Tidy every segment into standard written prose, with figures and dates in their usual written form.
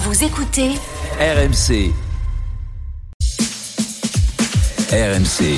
Vous écoutez RMC. RMC.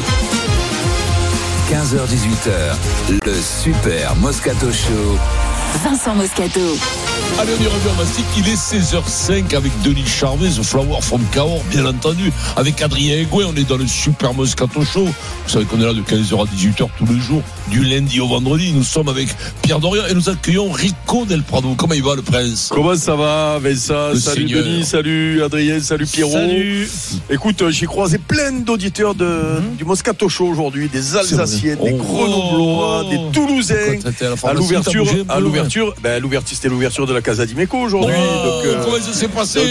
15h-18h, le Super Moscato Show. Vincent Moscato. Allez, on y revient en mastic. Il est 16h05 avec Denis Charvet, The Flower from Cahors, bien entendu. Avec Adrien Egouet, on est dans le Super Moscato Show. Vous savez qu'on est là de 15h à 18h tous les jours, du lundi au vendredi. Nous sommes avec Pierre Dorian et nous accueillons Rico Del Prado. Comment il va, le prince? Comment ça va, Vincent? Salut Seigneur. Denis, salut Adrien, salut Pierrot. Salut. Écoute, j'ai croisé plein d'auditeurs du Moscato Show aujourd'hui, des Alsaciens, des Grenoblois, des Toulousains. À l'ouverture, c'était l'ouverture de la Casa di Meco aujourd'hui. Comment ça s'est passé?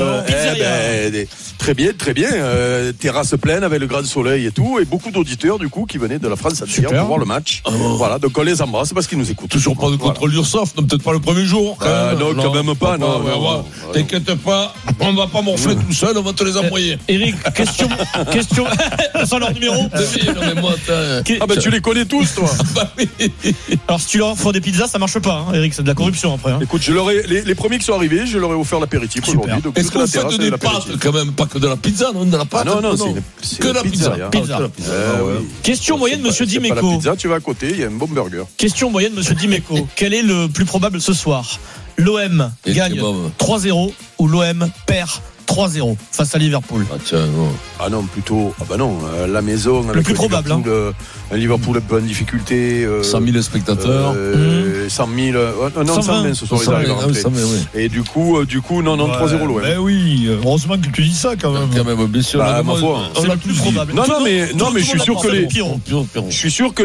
Très bien. Terrasse pleine avec le grand soleil et tout, et beaucoup d'auditeurs du coup qui venaient de la France entière pour voir le match. Voilà, donc on les embrasse parce qu'ils nous écoutent. Toujours pas de contrôle d'URSSAF, non, peut-être pas le premier jour. Non, quand même pas. Non. T'inquiète pas, on va pas morfler tout seul, on va te les envoyer. Eric, question. Sans leur numéro. Tu les connais tous, toi. Alors si tu leur offres des pizzas, ça marche pas, hein, Eric, c'est de la corruption après. Hein. Écoute, les premiers qui sont arrivés, je leur ai offert l'apéritif aujourd'hui. Donc, est-ce qu'on fait des pâtes quand même, pas que de la pizza, non, de la pâte? Non, c'est que la pizza. Question moyenne, monsieur Dimeco. Pas la pizza, tu vas à côté, il y a un bon burger. Question moyenne, monsieur Dimeco. Quel est le plus probable ce soir? L'OM gagne 3-0 ou l'OM perd 3-0 face à Liverpool? Plutôt. La maison. Le plus probable. Un Liverpool un peu en difficulté. 100 000 spectateurs. 100 000. Non, 120 ce soir, ils arrivent à rentrer. Et du coup, non, 3-0 l'OM. Ben oui, heureusement que tu dis ça quand même. Bien sûr. Ma foi. C'est le plus probable. Non, mais je suis sûr que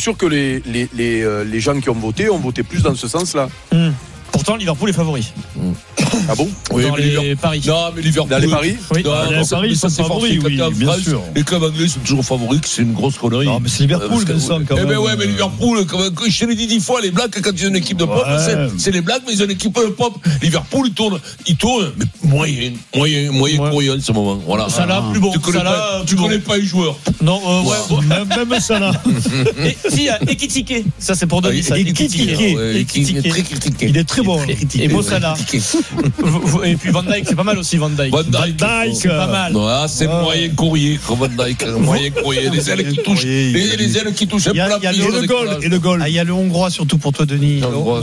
les gens qui ont voté plus dans ce sens-là. Pourtant, Liverpool est favori. Ah bon? Oui, dans les paris. Non, mais Liverpool. Dans les paris? Oui. Paris sont favoris, oui, bien sûr. Les clubs anglais sont toujours favoris, c'est une grosse connerie. Non, mais c'est Liverpool, Vincent, quand même. Mais Liverpool, je te l'ai dit 10 fois, les Blacks, quand ils ont une équipe de pop, c'est les Blacks, mais ils ont une équipe de pop. Liverpool, ils tournent, mais moyen courrier en ce moment. Voilà. Salah, plus bon. Tu connais pas les joueurs. Non, Même Salah. Et si, Ekitike. Ça, c'est pour Denis. Ekitike. Très critiqué. Il est très bon. Et Mo Salah. Et puis Van Dijk, c'est pas mal aussi, Van Dijk. C'est pas mal. C'est moyen courrier, Van Dijk. Moyen courrier. Les ailes qui touchent. Les ailes qui touchent. Il y a le goal. Il y a le Hongrois surtout pour toi, Denis.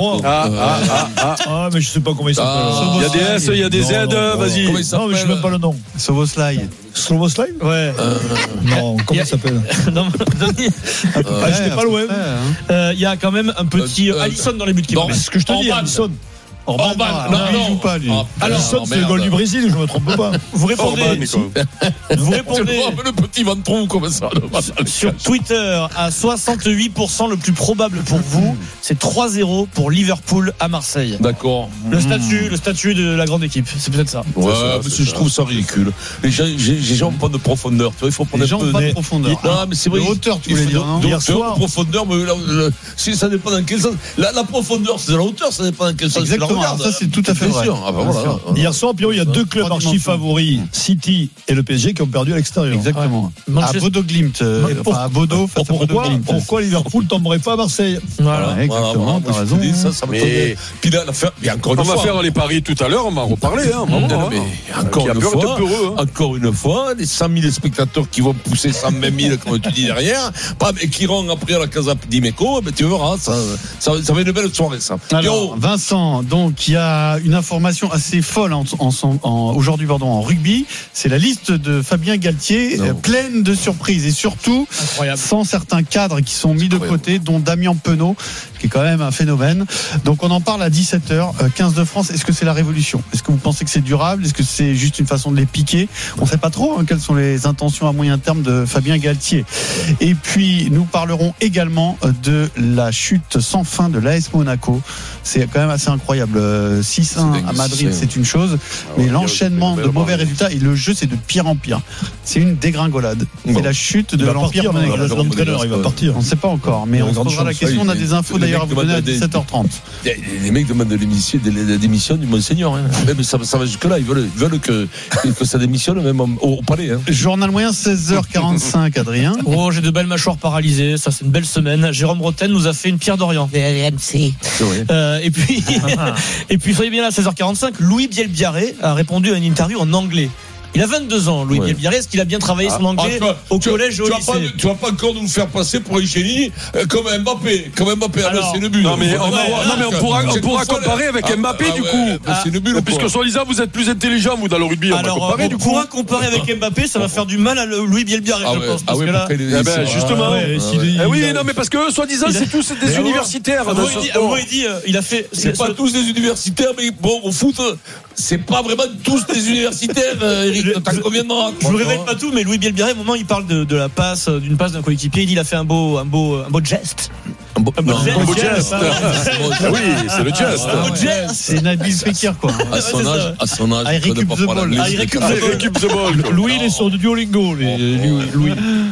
Mais je sais pas comment il s'appelle. Il y a des S, il y a des Z, vas-y. Non, mais je sais même pas le nom. Soboslai. Slovoslai? Ouais. Non, comment il s'appelle? Non, Denis. J'étais pas loin. Il y a quand même un petit Alisson dans les buts qui vont. C'est ce que je te dis, Alisson. Orban, il joue pas, lui. Alisson, c'est le goal du Brésil, je me trompe pas. Vous répondez. Vous répondez le petit ventrou comme ça. Sur Twitter à 68%, le plus probable pour vous, c'est 3-0 pour Liverpool à Marseille. D'accord. Le statut de la grande équipe, c'est peut-être ça. Ouais, je trouve ça ridicule. Les gens n'ont pas de profondeur. Tu vois, il faut prendre les gens n'ont pas de profondeur. Non, mais c'est vrai. De hauteur, tu voulais dire, non? Hier soir. Profondeur, mais ça dépend dans quel sens. La profondeur, c'est de la hauteur, ça dépend dans quel sens. Exactement. Ça, c'est tout à fait vrai. Hier soir, Pierrot, il y a deux clubs archi favoris, City et le PSG, qui ont perdu à l'extérieur. Exactement. À Bodo-Glimt. À Bodo, face à Bodo-Glimt. Pourquoi Liverpool ne tomberait pas à Marseille? Voilà, exactement, t'as raison. Mais puis là, on va faire les paris tout à l'heure, on va en reparler. Encore une fois, les 100 000 spectateurs qui vont pousser 120 000, comme tu dis derrière, et qui iront après à la Casa di Meco, tu verras, ça va être une belle soirée, ça. Alors, Vincent, donc, il y a une information assez folle aujourd'hui en rugby. C'est la liste de Fabien Galtier, pleine de surprises et surtout sans certains cadres qui sont mis de côté, dont Damien Penaud, qui est quand même un phénomène. Donc on en parle à 17h, 15 de France. Est-ce que c'est la révolution? Est-ce que vous pensez que c'est durable? Est-ce que c'est juste une façon de les piquer? On ne sait pas trop quelles sont les intentions à moyen terme de Fabien Galtier. Et puis nous parlerons également de la chute sans fin de l'AS Monaco. C'est quand même assez incroyable. 6-1 à Madrid, c'est une chose, mais l'enchaînement de mauvais résultats et le jeu, c'est de pire en pire. C'est une dégringolade. C'est la chute de l'Empire monégasque. L'entraîneur, il va partir. On ne sait pas encore, mais on se posera la question. On a des infos d'ailleurs à vous donner à 17h30. Les mecs demandent la démission du Monseigneur. Même ça va jusque-là. Ils veulent que ça démissionne même au palais. Journal moyen 16h45, Adrien. Oh, j'ai de belles mâchoires paralysées. Ça, c'est une belle semaine. Jérôme Rotten nous a fait une Pierre Dorian. RMC. Et puis Et puis soyez bien là à 16h45, Louis Bielbiarré a répondu à une interview en anglais. Il a 22 ans, Louis Bielbiarré. Est-ce qu'il a bien travaillé son anglais au collège et au lycée? Tu vas pas encore nous faire passer pour un génie comme Mbappé. Alors, c'est le but. Non, mais on pourra comparer avec Mbappé, du coup. C'est le but. Puisque soi-disant, vous êtes plus intelligent, vous, dans le rugby. On pourra comparer avec Mbappé, ça va faire du mal à Louis Bielbiarré, je pense. Parce que là, justement. Oui, non, mais parce que, soi-disant, c'est tous des universitaires. Vous dit, il a fait. C'est pas tous des universitaires, mais bon, au foot, c'est pas vraiment tous des universitaires, Eric. T'en conviendras. Je vous révèle pas tout, mais Louis Bielbiarré, au moment où il parle de la passe, d'une passe d'un coéquipier, il dit il a fait un beau geste. Un beau geste. Oui, c'est le geste. Un beau geste. C'est Nabil Fekir, quoi. À son âge, I recube the ball. Louis, il est sur du Duolingo. Louis.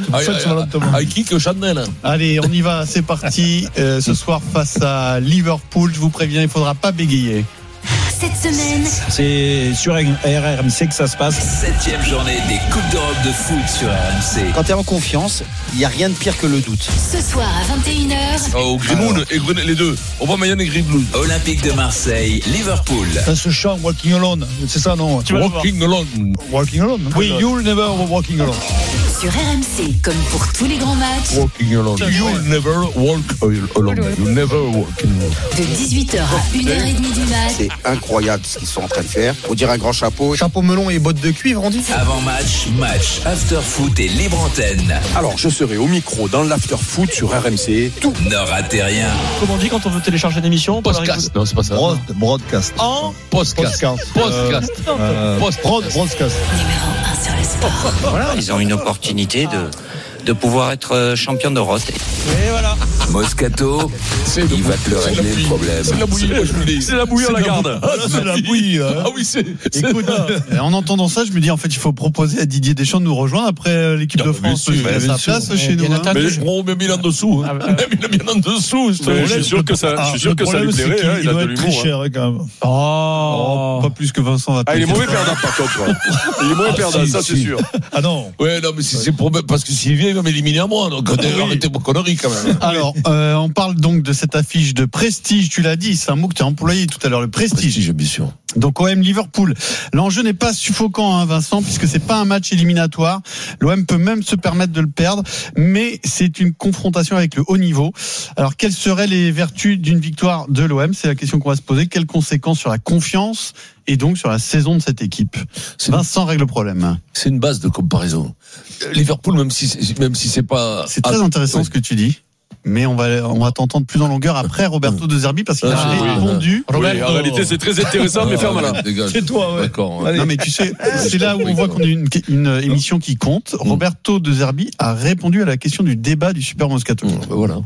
I kick Chanel. Allez, on y va, c'est parti. Ce soir, face à Liverpool, je vous préviens, il faudra pas bégayer. Cette semaine, c'est sur RMC que ça se passe. 7e journée des Coupes d'Europe de foot sur RMC. Quand tu es en confiance, il n'y a rien de pire que le doute. ce soir à 21h, Oh, Grimoun et Grenoble, les deux. Aubameyang et Grimoun. Olympique de Marseille, Liverpool. Ça se chante Walking Alone. C'est ça, non? Walking alone. Walking Alone. Oui, you'll never walking alone. sur RMC, comme pour tous les grands matchs, Walking alone. You'll never walk alone. You'll never walk alone. de 18h à 1h30 du mat, C'est incroyable ce qu'ils sont en train de faire. Faut dire un grand chapeau. Chapeau melon et bottes de cuivre, on dit. Avant-match, match, after-foot et libre antenne. Alors, je serai au micro dans l'after-foot sur RMC. Tout. Ne ratez rien. Comment on dit quand on veut télécharger une émission? Podcast. Non, c'est pas ça. Broadcast. Podcast. Podcast. Broadcast. numéro 1 sur le sport. Voilà, ils ont une opportunité de pouvoir être champion d'Europe. Et voilà. Moscato, il va te le régler le problème. C'est la bouillie, moi je vous le dis. C'est la bouillie à la garde. C'est la bouillie. Ah oui, c'est. Écoute, en entendant ça, je me dis en fait, il faut proposer à Didier Deschamps de nous rejoindre après l'équipe de France. Il a sa place chez nous. Mais on m'a mis là en dessous. Il a mis là en dessous. Je suis sûr que ça lui plairait. Il a de l'humour. Très cher, quand même. Pas plus que Vincent va. Il est mauvais perdant par contre. Il est mauvais perdant, ça c'est sûr. Ah non. Ouais, non, mais c'est pour parce que s'il vient, il va m'éliminer à moi. Donc arrêtez vos conneries quand même. Alors, on parle donc de cette affiche de prestige. Tu l'as dit, c'est un mot que tu as employé tout à l'heure, le prestige. Bien sûr. Donc OM Liverpool. L'enjeu n'est pas suffocant, hein, Vincent, puisque c'est pas un match éliminatoire. L'OM peut même se permettre de le perdre, mais c'est une confrontation avec le haut niveau. Alors, quelles seraient les vertus d'une victoire de l'OM? C'est la question qu'on va se poser. Quelles conséquences sur la confiance et donc sur la saison de cette équipe? Vincent règle le problème. C'est une base de comparaison. Liverpool, même si c'est pas. C'est très intéressant ce que tu dis. Mais on va t'entendre plus en longueur après Roberto De Zerbi parce qu'il a répondu. Oui, en réalité, c'est très intéressant, mais ferme là. C'est toi, ouais. D'accord. Non, mais tu sais, c'est là où on voit qu'on a une émission qui compte. Roberto De Zerbi a répondu à la question du débat du Super Moscato. Voilà.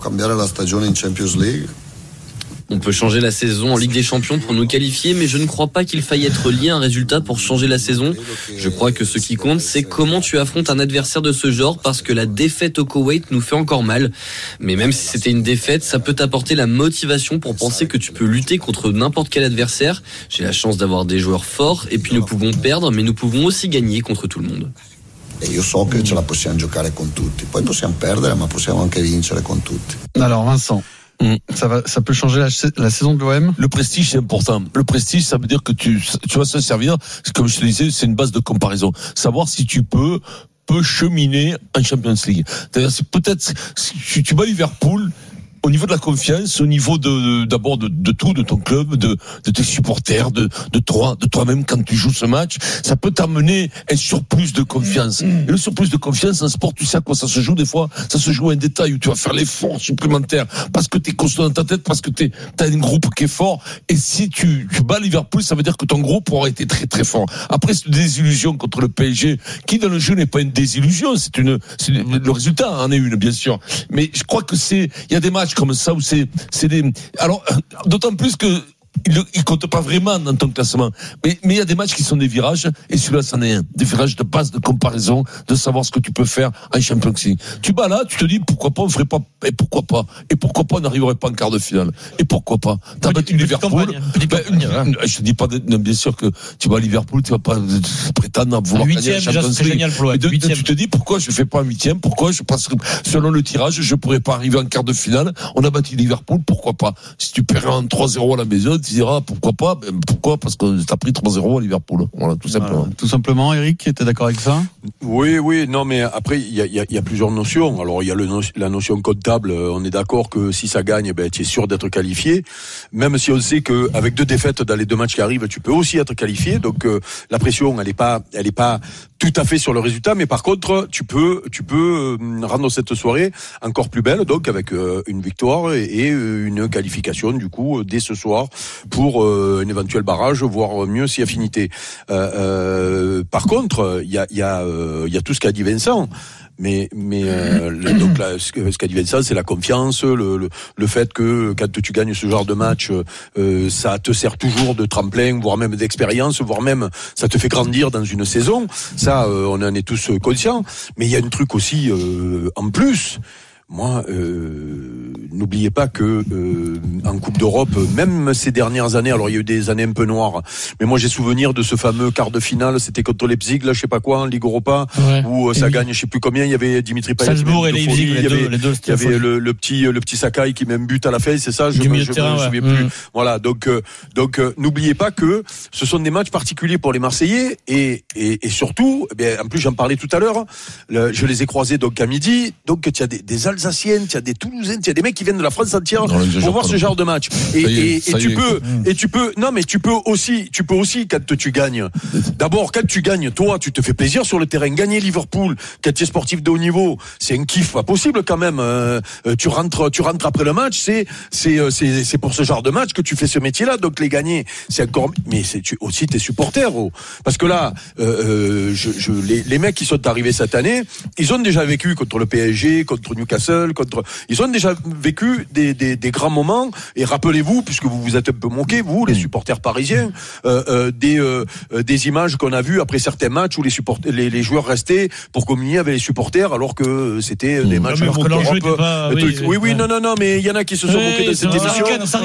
On peut changer la saison en Ligue des Champions pour nous qualifier, mais je ne crois pas qu'il faille être lié à un résultat pour changer la saison. Je crois que ce qui compte, c'est comment tu affrontes un adversaire de ce genre, parce que la défaite au Koweït nous fait encore mal. Mais même si c'était une défaite, ça peut t'apporter la motivation pour penser que tu peux lutter contre n'importe quel adversaire. J'ai la chance d'avoir des joueurs forts, et puis nous pouvons perdre, mais nous pouvons aussi gagner contre tout le monde. Io so che ce la possiamo giocare con tutti, poi possiamo perdere, ma possiamo anche vincere con tutti. Alors Vincent, ça peut changer la saison de l'OM. Le prestige, c'est important. Le prestige, ça veut dire que tu vas se servir, comme je te disais, c'est une base de comparaison. Savoir si tu peux cheminer en Champions League. C'est-à-dire, c'est peut-être, si tu bats Liverpool, au niveau de la confiance, au niveau d'abord de tout, de ton club, de tes supporters, de toi-même quand tu joues ce match, ça peut t'amener un surplus de confiance. Et le surplus de confiance en sport, tu sais à quoi ça se joue des fois? Ça se joue à un détail où tu vas faire l'effort supplémentaire parce que t'es costaud dans ta tête, parce que t'as un groupe qui est fort. Et si tu bats Liverpool, ça veut dire que ton groupe aura été très très fort. Après, c'est une désillusion contre le PSG, qui dans le jeu n'est pas une désillusion, le résultat en est une, bien sûr. Mais je crois que il y a des matchs comme ça où c'est des, alors d'autant plus que il compte pas vraiment dans ton classement, mais il y a des matchs qui sont des virages, et celui-là c'en est un, des virages de base de comparaison, de savoir ce que tu peux faire en Champions League. Tu bats là, tu te dis pourquoi pas on ferait pas, et pourquoi pas on n'arriverait pas en quart de finale, et pourquoi pas. T'as battu Liverpool, je te dis pas, bien sûr que tu bats Liverpool, tu vas pas prétendre à vouloir gagner la Champions League. Tu te dis pourquoi je fais pas un huitième, pourquoi je passe selon le tirage, je pourrais pas arriver en quart de finale. On a battu Liverpool, pourquoi pas. Si tu perds en 3-0 à la maison, tu diras pourquoi pas. Pourquoi? Parce que t'as pris 3-0 à Liverpool. Voilà, tout simplement. Tout simplement, Eric, tu es d'accord avec ça? Oui, non, mais après, il y a plusieurs notions. Alors, il y a la notion comptable. On est d'accord que si ça gagne, tu es sûr d'être qualifié. Même si on sait qu'avec 2 défaites dans les 2 matchs qui arrivent, tu peux aussi être qualifié. Donc, la pression, elle est pas tout à fait sur le résultat, mais par contre, tu peux rendre cette soirée encore plus belle, donc avec une victoire et une qualification du coup dès ce soir pour un éventuel barrage, voire mieux si affinité. Par contre, il y a tout ce qu'a dit Vincent. Mais donc là, ce qu'a dit Vincent, c'est la confiance, le fait que quand tu gagnes ce genre de match, ça te sert toujours de tremplin, voire même d'expérience, voire même ça te fait grandir dans une saison. Ça, on en est tous conscients. Mais il y a un truc aussi en plus. Moi, n'oubliez pas que en Coupe d'Europe, même ces dernières années, alors il y a eu des années un peu noires, mais moi j'ai souvenir de ce fameux quart de finale, c'était contre Leipzig, là je sais pas quoi, en Ligue Europa, où ça gagne, je sais plus combien, il y avait Dimitri Payet, Salzbourg et Leipzig, il y avait le petit Sakai qui même but à la fin, c'est ça, je me souviens plus. Voilà, donc n'oubliez pas que ce sont des matchs particuliers pour les Marseillais et surtout, en plus j'en parlais tout à l'heure, je les ai croisés donc à midi, donc il y a des Alsaciennes, il y a des Toulousains, il y a des mecs qui viennent de la France entière pour voir ce genre de match. Et tu peux aussi quand tu gagnes. D'abord, quand tu gagnes, toi, tu te fais plaisir sur le terrain. Gagner Liverpool, quand tu es sportif de haut niveau, c'est un kiff pas possible quand même. Tu rentres après le match, c'est pour ce genre de match que tu fais ce métier-là. Donc les gagner, c'est encore. Mais c'est aussi tes supporters, parce que là, les mecs qui sont arrivés cette année, ils ont déjà vécu contre le PSG, contre Newcastle. Ils ont déjà vécu des grands moments et rappelez-vous, puisque vous vous êtes un peu moqués, vous les supporters parisiens, des images qu'on a vues après certains matchs où les joueurs restaient pour communier avec les supporters alors que c'était des matchs non, non, mais il y en a qui se sont moqués de cette émission.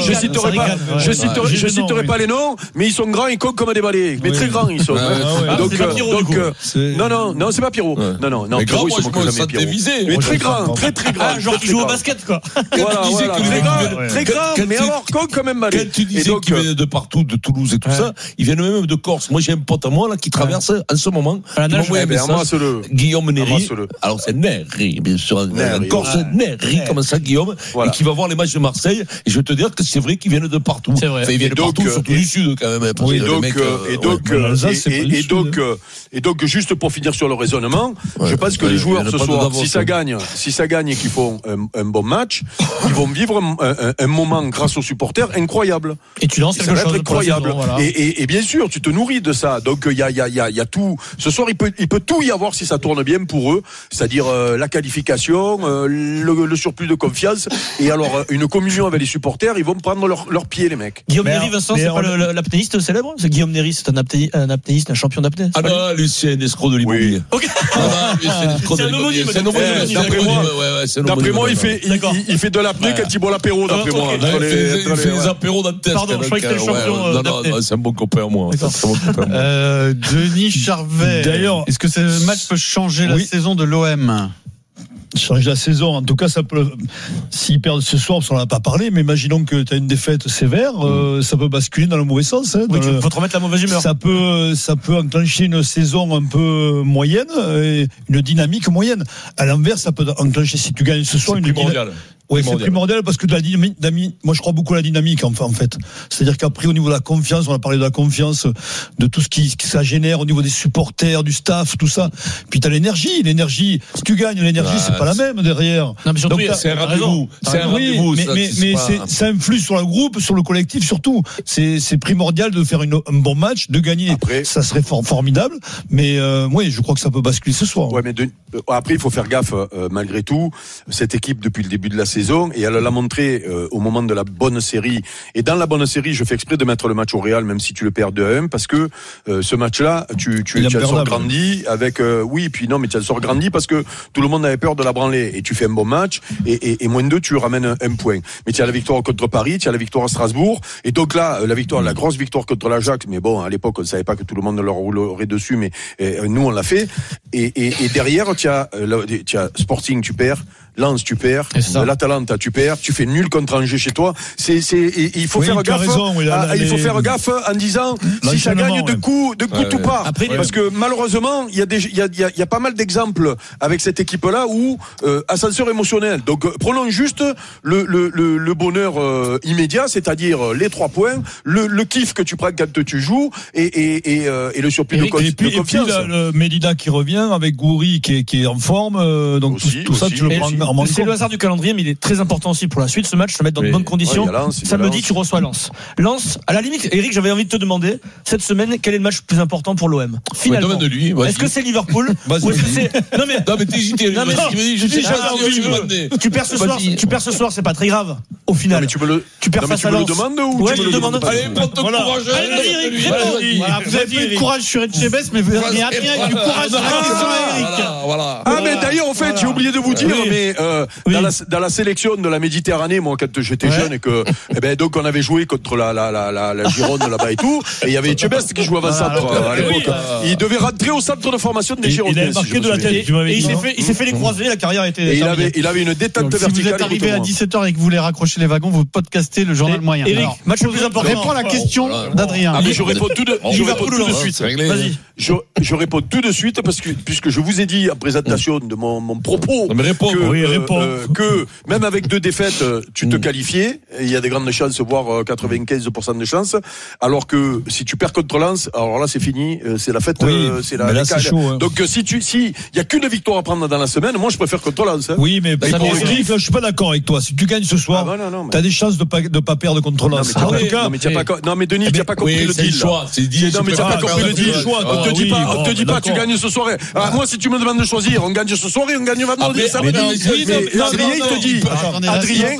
Je citerai pas les noms, mais ils sont grands, ils comptent comme des balais, mais très grands ils sont. Non, c'est pas Pierrot. Non, Pierrot, ils se moquent jamais Pierrot. Mais très grand, très grand. Genre qui joue au basket, quoi. Très grave, mais alors quand même mal. Quand tu disais qu'ils venaient de partout, de Toulouse et tout ça, ils viennent même de Corse. Moi, j'ai un pote à moi là qui traverse en ce moment. Guillaume Néry. Alors c'est Néry, bien sûr. En Corse, Néry, comme ça, Guillaume, et qui va voir les matchs de Marseille. Et je veux te dire que c'est vrai qu'ils viennent de partout. Ils viennent de partout, surtout du sud quand même. Et donc, juste pour finir sur le raisonnement, je pense que les joueurs ce soir, si ça gagne et qu'ils font un bon match, ils vont vivre un moment grâce aux supporters incroyable. Et tu lances quelque chose incroyable. Et bien sûr, tu te nourris de ça. Donc il y a tout. Ce soir, il peut tout y avoir si ça tourne bien pour eux, c'est-à-dire la qualification, le surplus de confiance, et alors une communion avec les supporters. Ils vont prendre leur pied, les mecs. Guillaume Néry, Vincent, c'est pas l'apnéiste célèbre? C'est Guillaume Néry, c'est un apnéiste, un champion d'apnée. Ah non, lui c'est un escroc de l'immobilier. Ok. C'est un homonyme. D'après moi, il fait de l'apnée quand il boit l'apéro, d'après moi. Il fait des apéros dans le test. Pardon, je croyais que c'était le champion d'apnée. Non, c'est un bon copain, moi. Denis Charvet. D'ailleurs, est-ce que ce match peut changer la saison de l'OM? Changer la saison, en tout cas ça peut, s'ils perdent ce soir, on n'en a pas parlé, mais imaginons que tu as une défaite sévère, ça peut basculer dans le mauvais sens, hein, il faut te remettre la mauvaise humeur. Ça peut enclencher une saison un peu moyenne, une dynamique moyenne. À l'inverse, ça peut enclencher, si tu gagnes ce soir, une dynamique. Oui, c'est primordial parce que de la dynamique, moi je crois beaucoup à la dynamique en fait. C'est-à-dire qu'après au niveau de la confiance, on a parlé de la confiance, de tout ce qui ça génère au niveau des supporters, du staff, tout ça. Puis t'as l'énergie, si tu gagnes l'énergie, c'est pas la même derrière. Non mais surtout c'est un rendez-vous. C'est un rendez-vous. Mais ça influe sur le groupe, sur le collectif surtout. C'est primordial de faire un bon match, de gagner. Après, ça serait formidable. Mais oui, je crois que ça peut basculer ce soir. Ouais, mais après il faut faire gaffe malgré tout. Cette équipe depuis le début de la saison, et elle l'a montré au moment de la bonne série, et dans la bonne série je fais exprès de mettre le match au Real même si tu le perds 2-1 parce que ce match là tu en sors grandi avec puis non mais tu en sors grandi parce que tout le monde avait peur de la branler et tu fais un bon match et moins de 2 tu ramènes un point, mais tu as la victoire contre Paris, tu as la victoire à Strasbourg, et donc là la grosse victoire contre l'Ajax, mais bon à l'époque on ne savait pas que tout le monde leur roulerait dessus, mais nous on l'a fait, et derrière tu as Sporting, tu perds, Lens, tu perds. L'Atalanta, tu perds. Tu fais nul contre Angers chez toi. Il faut faire gaffe. Il faut faire gaffe en disant si ça gagne de coup tout part. Parce que malheureusement, il y a pas mal d'exemples avec cette équipe-là où ascenseur émotionnel. Donc prenons juste le bonheur immédiat, c'est-à-dire les 3 points, le kiff que tu prends quand tu joues et le surplus de confiance. Et puis le Medina qui revient avec Goury qui est en forme. Donc tout ça, tu le prends en compte. C'est le hasard du calendrier, mais il est très important aussi pour la suite. Ce match, se mettre dans de bonnes conditions. Samedi, tu reçois Lens. Lens, à la limite, Eric, j'avais envie de te demander cette semaine quel est le match le plus important pour l'OM. Finalement, est-ce que c'est Liverpool ou est-ce que c'est non mais t'es hésité. Tu perds ce soir, c'est pas très grave. Au final, mais tu perds face à Lens. Tu me le demandes ou tu me le demandes? Allez, prends ton courage. Vous avez eu du courage sur Etchebest, mais vous avez rien du courage sur la question Eric. Ah mais d'ailleurs, en fait, j'ai oublié de vous dire, mais dans la sélection de la Méditerranée, moi quand j'étais jeune et que donc on avait joué contre la Gironde là-bas et tout, et il y avait Etchebest qui jouait avant-centre à l'époque. Il devait rentrer au centre de formation des Girondins. Il a marqué de la tête. Il s'est fait les croisés, la carrière était terminée. Il avait une détente verticale. Si vous êtes arrivé à 17h et que vous voulez raccrocher les wagons, vous podcastez le journal moyen. Eric, match le plus important. Réponds à la question d'Adrien. Je réponds tout de suite. Vas-y. Je réponds tout de suite parce que puisque je vous ai dit en présentation de mon propos que même avec 2 défaites tu te qualifiais, il y a des grandes chances, voire 95% de chances, alors que si tu perds contre Lens, alors là c'est fini, c'est la fête, c'est la chaud, donc si il y a qu'une victoire à prendre dans la semaine, moi je préfère contre Lens. Oui, mais Eric, je suis pas d'accord avec toi. Si tu gagnes ce soir, t'as des chances de pas perdre contre Lens. Non mais Denis, tu n'as pas compris le deal. Non mais tu n'as pas compris le deal. On te dit pas tu gagnes ce soir. Moi si tu me demandes de choisir, on gagne ce soir et on gagne vendredi et samedi. Adrien il te dit. Adrien,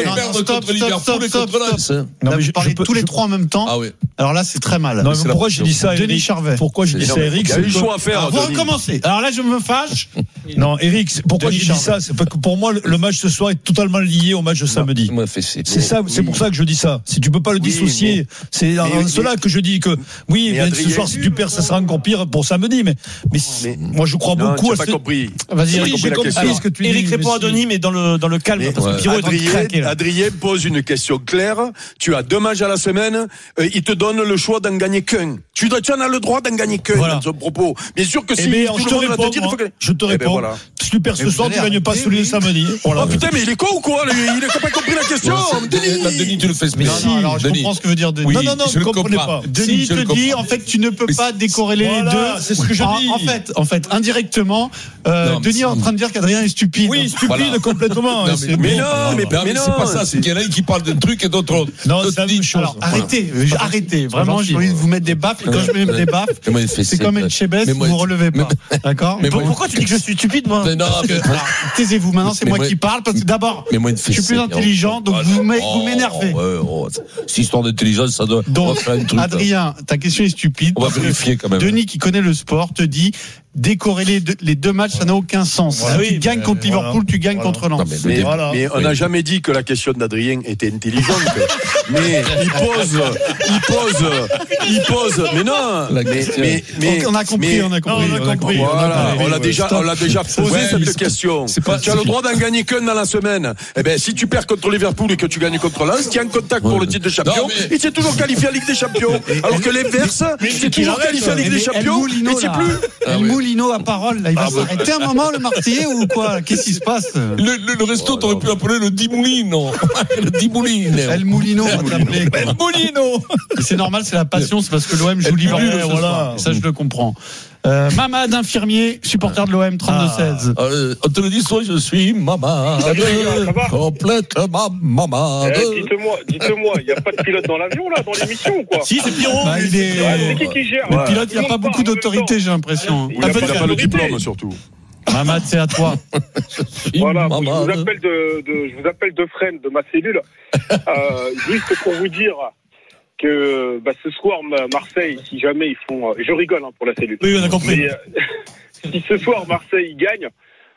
stop. Vous parlez tous les 3 en même temps. Alors là c'est très mal. Pourquoi j'ai dit ça, Denis Charvet? Pourquoi j'ai dit ça, Eric? Il y a eu le choix à faire. Vous recommencez. Alors là je me fâche. Non, Eric, pourquoi j'ai dit ça? C'est parce que pour moi le match ce soir est totalement lié au match de samedi. C'est ça, c'est pour ça que je dis ça. Si tu peux pas le dissocier, c'est en cela que je dis que ce soir si tu perds ça sera encore pire pour samedi, mais moi je crois beaucoup à ce. Compris. Vas-y, Eric, j'ai compris ce que tu dis. Eric répond à Denis, mais dans le calme, parce que Pierrot est en train de craquer là. Adrien pose une question claire. Tu as 2 matchs à la semaine, il te donne le choix d'en gagner qu'un. Tu en as le droit d'en gagner qu'un dans son propos. Bien sûr que si tout le monde va te dire, il faut que. Je te réponds. Si tu perds ce soir, tu gagnes pas celui de samedi. Oh putain, mais il est con ou quoi? Il n'a pas compris la question. Denis, tu le fais. Alors je comprends ce que veut dire Denis. Non, je ne comprenais pas. Denis te dit en fait tu ne peux pas décorréler les deux. C'est ce que je dis. En fait, indirectement, Denis est en train de dire qu'Adrien est stupide. Oui, stupide complètement. Mais non, c'est pas ça. C'est qu'il y en a qui parle d'un truc et d'autres. Non, c'est la même chose. Alors arrêtez. Vraiment, j'ai envie de vous mettre des baffes. Et quand je mets des baffes, c'est comme une chébesse, vous relevez pas. D'accord? Pourquoi tu dis que je suis stupide, moi? Taisez-vous. Maintenant, c'est moi qui parle parce que d'abord, je suis plus intelligent, donc vous m'énervez. C'est histoire d'intelligence, ça doit. Donc, Adrien, ta question est stupide. On va vérifier quand même. Denis, qui connaît le sport, te dit décorréler les 2 matchs, ça n'a aucun sens. Si tu gagnes contre Liverpool, tu gagnes contre Lens. Mais on n'a jamais dit que la question d'Adrien était intelligente. Mais il pose. Mais non. Mais on a compris. Voilà, on l'a déjà posé cette question. Tu as le droit d'en gagner qu'un dans la semaine. Eh ben, si tu perds contre Liverpool et que tu gagnes contre Lens, tu es en contact pour le titre de champion. Et tu es toujours qualifié à Ligue des Champions. Alors que l'inverse, tu es toujours qualifié à Ligue des Champions. Et tu es plus. Moulineau à parole, là, il va s'arrêter un moment, le Marseillais, ou quoi? Qu'est-ce qui se passe? Le resto, t'aurais pu l'appeler le Dimoulino. Le Dimoulino. El Moulino, on va t'appeler. El Moulino. C'est normal, c'est la passion, c'est parce que l'OM joue Liverpool. Voilà. Ça, je le comprends. Mamad, infirmier, supporter de l'OM, 32-16. On te le dit, soit je suis Mamad. Complètement Mamad. Dites-moi, il n'y a pas de pilote dans l'avion, là, dans l'émission, ou quoi? Si, c'est Pierrot. C'est qui gère? Le pilote, il n'y a pas beaucoup d'autorité, j'ai l'impression. Il n'a pas le diplôme, surtout. Mamad, c'est à toi. Voilà, je vous appelle de Fresnes, de ma cellule. Juste pour vous dire que ce soir, Marseille, si jamais ils font... je rigole pour la cellule. Oui, on a compris. Mais, si ce soir, Marseille gagne,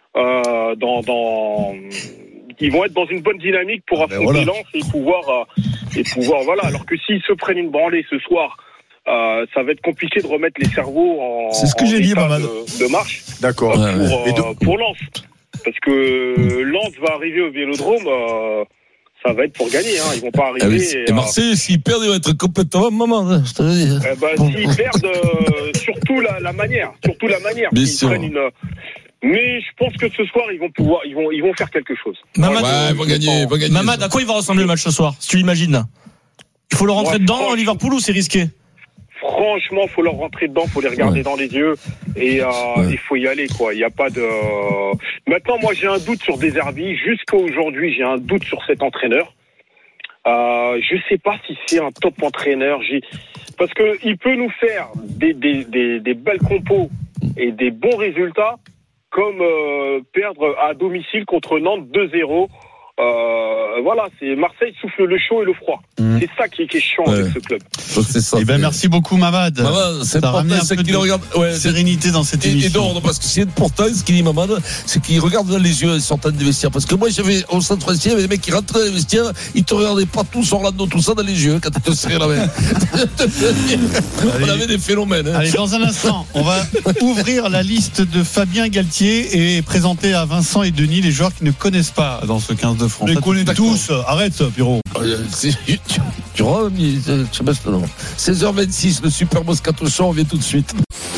ils vont être dans une bonne dynamique pour affronter Lens et pouvoir voilà. Alors que s'ils se prennent une branlée ce soir, ça va être compliqué de remettre les cerveaux en c'est ce que j'ai dit, de marche. D'accord. Pour Lens. Parce que Lens va arriver au Vélodrome, ça va être pour gagner. Ils vont pas arriver. Et Marseille, s'ils perdent, ils vont être complètement maman. Je te le dis. S'ils perdent, surtout la manière. Bien sûr. Mais je pense que ce soir, ils vont faire quelque chose. Mamad, ils vont gagner. Mamad, à quoi il va ressembler le match ce soir, si tu l'imagines? Il faut le rentrer dedans, Liverpool, ou c'est risqué? Franchement, faut leur rentrer dedans, faut les regarder dans les yeux et il faut y aller, quoi. Il y a pas de. Maintenant, moi, j'ai un doute sur De Zerbi. Jusqu'à aujourd'hui, j'ai un doute sur cet entraîneur. Je sais pas si c'est un top entraîneur. Parce que il peut nous faire des belles compos et des bons résultats, comme perdre à domicile contre Nantes 2-0. Voilà, c'est Marseille souffle le chaud et le froid. C'est ça qui est chiant avec ce club. C'est ça. Merci beaucoup, Mamad. C'est important, c'est qu'il regarde sérénité dans cette émission. Et d'ordre, parce que c'est important, ce qu'il dit Mamad, c'est qu'il regarde dans les yeux sortant des vestiaires. Parce que moi, j'avais au centre ici, il y avait des mecs qui rentraient dans les vestiaires, ils te regardaient pas tous Orlando, tout ça dans les yeux quand tu te serrais la main. On avait des phénomènes. Allez, dans un instant, on va ouvrir la liste de Fabien Galtier et présenter à Vincent et Denis les joueurs qui ne connaissent pas dans ce 15 de France. On les connaît tous. Arrête, Pierrot. Tu vois, 16h26, le Super Moscato Show, on vient tout de suite.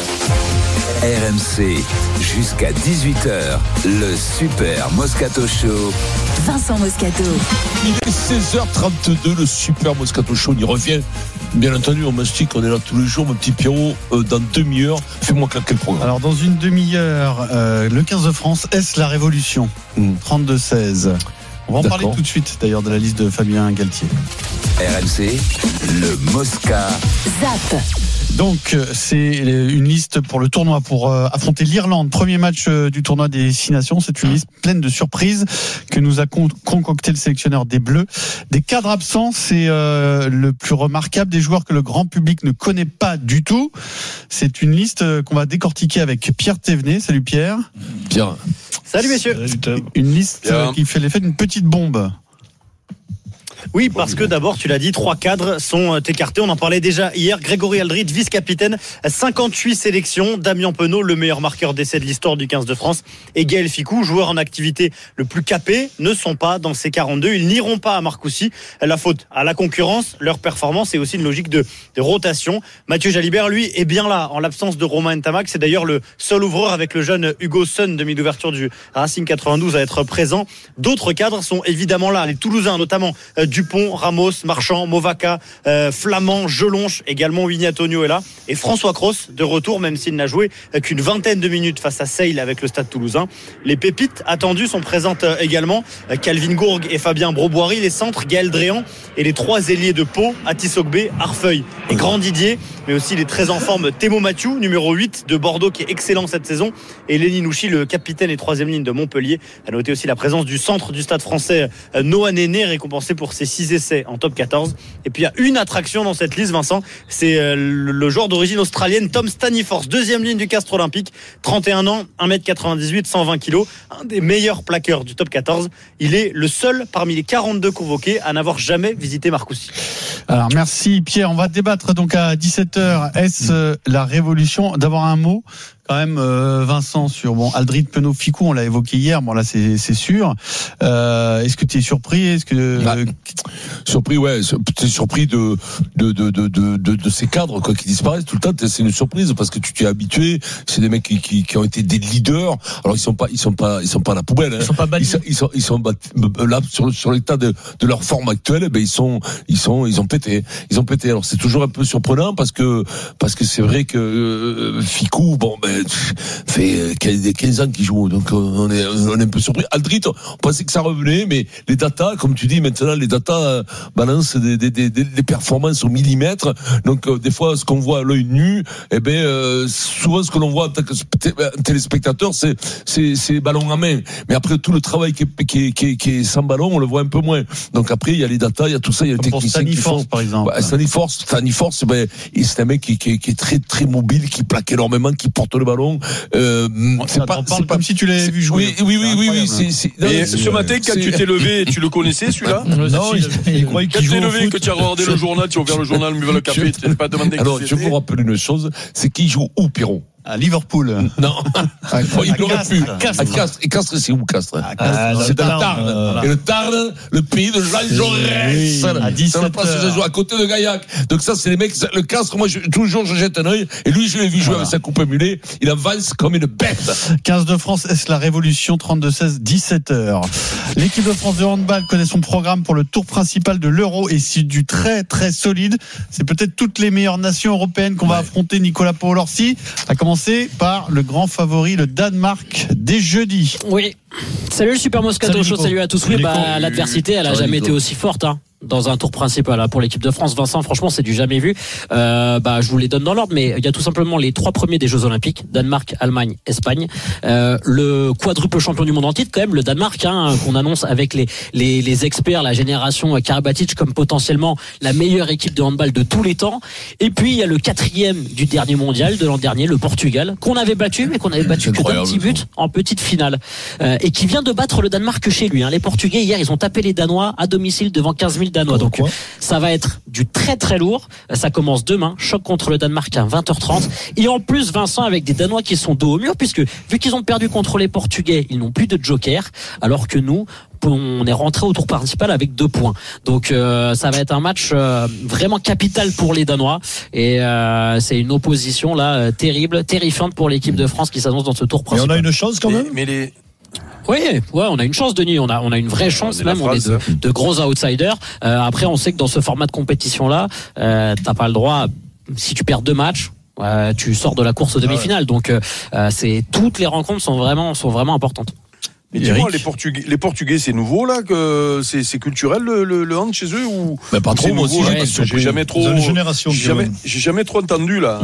RMC, jusqu'à 18h, le Super Moscato Show. Vincent Moscato. Il est 16h32, le Super Moscato Show, on y revient. Bien entendu, on mastique, on est là tous les jours, mon petit Pierrot. Dans demi-heure, fais-moi claquer le programme. Alors, dans une demi-heure, le 15 de France, est-ce la révolution 32-16. On va en parler tout de suite, d'ailleurs, de la liste de Fabien Galtier. RMC, le Mosca. Zap. Donc, c'est une liste pour le tournoi, pour affronter l'Irlande. Premier match du tournoi des 6 nations. C'est une liste pleine de surprises que nous a concocté le sélectionneur des Bleus. Des cadres absents, c'est le plus remarquable, des joueurs que le grand public ne connaît pas du tout. C'est une liste qu'on va décortiquer avec Pierre Thévenet. Salut Pierre. Pierre. Salut messieurs. Une liste qui fait l'effet d'une petite bombe. Oui, parce que d'abord, tu l'as dit, 3 cadres sont écartés. On en parlait déjà hier. Grégory Aldrit, vice-capitaine, 58 sélections. Damien Penaud, le meilleur marqueur d'essai de l'histoire du 15 de France. Et Gaël Ficou, joueur en activité le plus capé, ne sont pas dans ces 42. Ils n'iront pas à Marcoussis. La faute à la concurrence, leur performance et aussi une logique de rotation. Mathieu Jalibert, lui, est bien là, en l'absence de Romain Ntamak. C'est d'ailleurs le seul ouvreur avec le jeune Hugo Sun, demi d'ouverture du Racing 92, à être présent. D'autres cadres sont évidemment là. Les Toulousains, notamment Dupont, Ramos, Marchand, Movaca, Flamand, Jelonche, également Winnie Antonio est là. Et François Cros, de retour, même s'il n'a joué qu'une vingtaine de minutes face à Sale avec le Stade Toulousain. Les pépites attendues sont présentes également. Calvin Gourg et Fabien Broboiry. Les centres, Gaël Dréan. Et les 3 ailiers de Pau, Atis Ogbe, Arfeuil et Grand Didier. Mais aussi les très en forme Thémo Mathieu, numéro 8 de Bordeaux, qui est excellent cette saison. Et Lenny Nouchi, le capitaine et 3e ligne de Montpellier. A noté aussi la présence du centre du Stade français, Noah Néné, récompensé pour ses 6 essais en top 14. Et puis il y a une attraction dans cette liste, Vincent, c'est le joueur d'origine australienne Tom Staniforth, 2e ligne du Castres Olympique, 31 ans, 1m98, 120 kg, un des meilleurs plaqueurs du top 14. Il est le seul parmi les 42 convoqués à n'avoir jamais visité Marcoussis. Alors merci Pierre, on va débattre donc à 17h. Est-ce la révolution? D'avoir un mot quand même, Vincent, sur Aldrit, Penaud, Ficou, on l'a évoqué hier. Bon là, c'est sûr. Est-ce que tu es surpris? Est-ce que surpris, ouais. T'es surpris de ces cadres quoi qui disparaissent tout le temps. C'est une surprise parce que tu t'es habitué. C'est des mecs qui ont été des leaders. Alors ils sont pas à la poubelle. Hein. Ils sont pas bannis. Ils sont là sur l'état de leur forme actuelle. Ben ils ont pété. Ils ont pété. Alors c'est toujours un peu surprenant parce que c'est vrai que Ficou, fait 15 ans qu'il joue, donc on est un peu surpris. Aldrit, on pensait que ça revenait, mais les datas, comme tu dis maintenant, les datas balancent des performances au millimètre. Donc des fois, ce qu'on voit à l'œil nu, souvent ce que l'on voit en tant que téléspectateur, c'est ballon en main. Mais après tout le travail qui est sans ballon, on le voit un peu moins. Donc après, il y a les datas, il y a tout ça, il y a les techniciens qui font. Par exemple. Staniforth, c'est un mec qui est très très mobile, qui plaque énormément, qui porte le ballon. C'est pas comme si tu l'avais vu jouer. Oui. Et ce matin, quand tu t'es levé, tu le connaissais celui-là? Non, il croyait qu'il jouait au foot. Que tu as regardé le journal, tu as ouvert le journal, tu as le café, tu n'as pas demandé. Alors, je vous rappelle une chose, c'est qui joue où, Pierrot? À Liverpool. Non. Il aurait pu. Castres. Et Castres, c'est où Castres? C'est dans le Tarn. Et le Tarn, le pays de Jean Jaurès. À 17h. À côté de Gaillac. Donc ça, c'est les mecs. Le Castres, moi, toujours, je jette un œil. Et lui, je l'ai vu jouer avec sa coupe émulée. Il avance comme une bête. 15 de France, est-ce la révolution? 32-16, 17h. L'équipe de France de handball connaît son programme pour le tour principal de l'Euro et c'est du très très solide. C'est peut-être toutes les meilleures nations européennes qu'on va affronter, Nicolas Paul-Orsi. À commencer par le grand favori, le Danemark, dès jeudi. Oui. Salut le Super Moscato Show, salut à tous. Oui, l'adversité, elle a jamais été aussi forte, dans un tour principal pour l'équipe de France. Vincent, franchement, c'est du jamais vu. Je vous les donne dans l'ordre, mais il y a tout simplement les 3 premiers des Jeux Olympiques: Danemark, Allemagne, Espagne. Le quadruple champion du monde en titre, quand même, le Danemark, qu'on annonce avec les experts, la génération Karabatic, comme potentiellement la meilleure équipe de handball de tous les temps. Et puis il y a le 4e du dernier mondial de l'an dernier, le Portugal, qu'on avait battu, mais qu'on avait battu que d'un petit but en petite finale, et qui vient de battre le Danemark chez lui. Les Portugais hier, ils ont tapé les Danois à domicile devant 15 000 Danois. Donc ça va être du très très lourd. Ça commence demain, choc contre le Danemark à 20h30. Et en plus, Vincent, avec des Danois qui sont dos au mur, puisque vu qu'ils ont perdu contre les Portugais, ils n'ont plus de joker, alors que nous, on est rentré au tour principal avec 2 points. Donc ça va être un match vraiment capital pour les Danois, et c'est une opposition là terrible, terrifiante pour l'équipe de France qui s'annonce dans ce tour principal. Mais on a une chance quand même. Oui, on a une chance, Denis. On a une vraie chance, même. On est de gros outsiders. Après, on sait que dans ce format de compétition-là, t'as pas le droit. Si tu perds 2 matchs, tu sors de la course aux demi-finales. Donc, c'est toutes les rencontres sont vraiment importantes. Mais dis-moi, les Portugais, c'est nouveau là, que c'est culturel le hand chez eux ou pas trop. Moi aussi, j'ai jamais trop. J'ai jamais trop entendu là.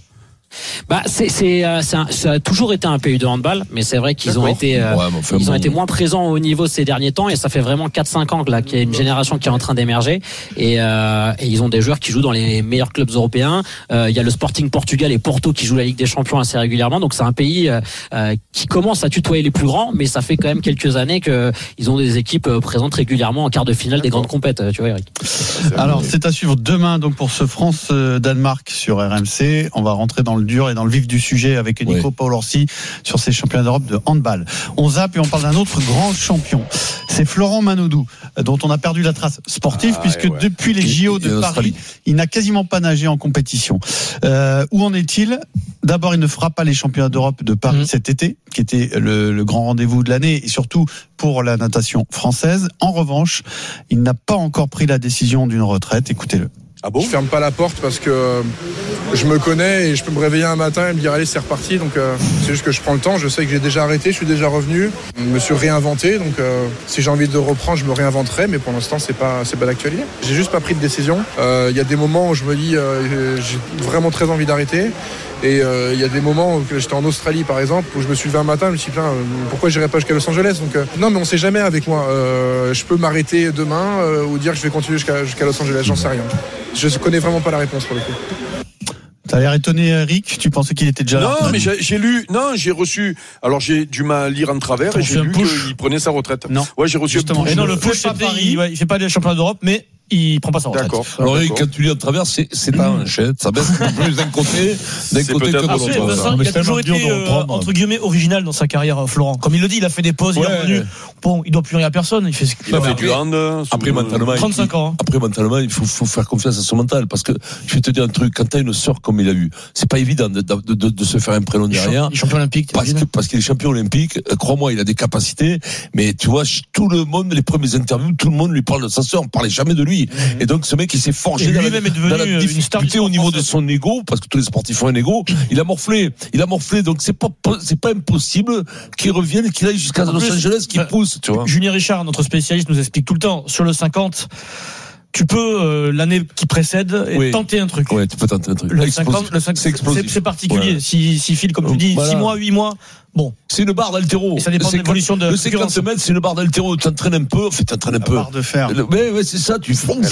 Ça a toujours été un pays de handball, mais c'est vrai qu'ils ont été moins présents au niveau ces derniers temps, et ça fait vraiment 4-5 ans là qu'il y a une génération qui est en train d'émerger, et ils ont des joueurs qui jouent dans les meilleurs clubs européens. Il y a le Sporting Portugal et Porto qui jouent la Ligue des Champions assez régulièrement, donc c'est un pays qui commence à tutoyer les plus grands, mais ça fait quand même quelques années qu'ils ont des équipes présentes régulièrement en quart de finale des grandes compètes, tu vois, Eric. Alors c'est à suivre demain donc pour ce France-Danemark sur RMC. On va rentrer dans le dur et dans le vif du sujet avec Nico Paul-Orsi sur ces championnats d'Europe de handball. On zappe et on parle d'un autre grand champion. C'est Florent Manodou, dont on a perdu la trace sportive, puisque depuis les JO de Paris, il n'a quasiment pas nagé en compétition. Où en est-il? D'abord, il ne fera pas les championnats d'Europe de Paris cet été, qui était le grand rendez-vous de l'année, et surtout pour la natation française. En revanche, il n'a pas encore pris la décision d'une retraite. Écoutez-le. Ah bon? Je ferme pas la porte parce que je me connais et je peux me réveiller un matin et me dire allez, c'est reparti. Donc c'est juste que je prends le temps. Je sais que j'ai déjà arrêté, je suis déjà revenu, je me suis réinventé. Donc si j'ai envie de reprendre, je me réinventerai. Mais pour l'instant, c'est pas d'actualité. J'ai juste pas pris de décision. Il y a des moments où je me dis j'ai vraiment très envie d'arrêter. Et il y a des moments où j'étais en Australie par exemple, où je me suis levé un matin, je me suis dit pourquoi j'irais pas jusqu'à Los Angeles. Donc non, mais on sait jamais avec moi. Je peux m'arrêter demain ou dire que je vais continuer jusqu'à Los Angeles, j'en sais rien. Je connais vraiment pas la réponse pour le coup. T'as l'air étonné, Eric. Tu pensais qu'il était déjà là? Non, mais j'ai reçu. Alors j'ai dû lire en travers et j'ai lu qu'il prenait sa retraite. Non. Ouais, j'ai reçu. Justement. Et non, le push, il fait pas les championnats d'Europe, mais il prend pas sa retraite. D'accord. Alors quand tu lis à travers, c'est pas un chèque, ça baisse plus d'un côté que de l'autre. Il a toujours été entre guillemets original dans sa carrière, Florent. Comme il le dit, il a fait des pauses, il est revenu. Bon, il doit plus rien à personne. Il fait du hand. Après mentalement, 35 ans. Après mentalement, il faut faire confiance à son mental, parce que je vais te dire un truc, quand t'as une sœur comme il a eu, c'est pas évident de se faire un prénom derrière. Il est champion olympique. Parce qu'il est champion olympique. Crois-moi, il a des capacités. Mais tu vois, tout le monde, les premières interviews, tout le monde lui parle de sa sœur. On parlait jamais de lui. Et donc ce mec, il s'est forgé dans la difficulté au niveau de son ego, parce que tous les sportifs ont un ego. Il a morflé. Donc c'est pas impossible qu'il revienne, qu'il aille jusqu'à Los Angeles, qu'il pousse. Tu vois. Julien Richard, notre spécialiste, nous explique tout le temps sur le 50. Tu peux l'année qui précède tenter un truc. Ouais, tu peux tenter un truc. Le 50, c'est particulier. Ouais. Si file comme tu dis, 6 mois, 8 mois. Bon. C'est une barre d'haltéro. Et ça dépend de l'évolution de le 50 mètres, c'est une barre d'haltéro. Tu t'entraînes un peu, barre de fer. Ouais, c'est ça, tu fonces.